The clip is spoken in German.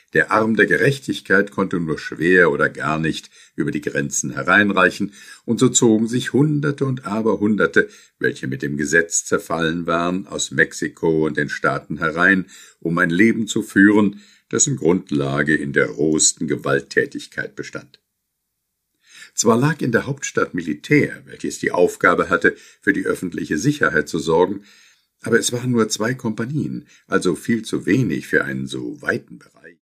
Der Arm der Gerechtigkeit konnte nur schwer oder gar nicht über die Grenzen hereinreichen, und so zogen sich Hunderte und Aberhunderte, welche mit dem Gesetz zerfallen waren, aus Mexiko und den Staaten herein, um ein Leben zu führen, dessen Grundlage in der rohesten Gewalttätigkeit bestand. Zwar lag in der Hauptstadt Militär, welches die Aufgabe hatte, für die öffentliche Sicherheit zu sorgen, aber es waren nur 2 Kompanien, also viel zu wenig für einen so weiten Bereich.